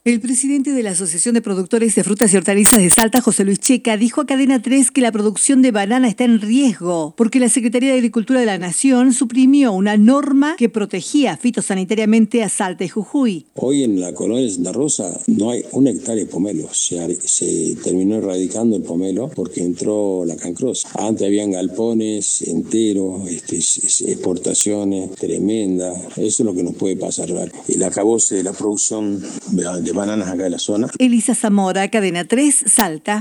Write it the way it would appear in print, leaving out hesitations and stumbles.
El presidente de la Asociación de Productores de Frutas y Hortalizas de Salta, José Luis Checa, dijo a Cadena 3 que la producción de banana está en riesgo porque la Secretaría de Agricultura de la Nación suprimió una norma que protegía fitosanitariamente a Salta y Jujuy. Hoy en la colonia de Santa Rosa no hay una hectárea de pomelo. Se terminó erradicando el pomelo porque entró la cancrosa. Antes habían galpones enteros, exportaciones tremendas. Eso es lo que nos puede pasar, ¿verdad? El acabose de la producción de bananas acá en la zona. Elisa Zamora, Cadena 3, Salta.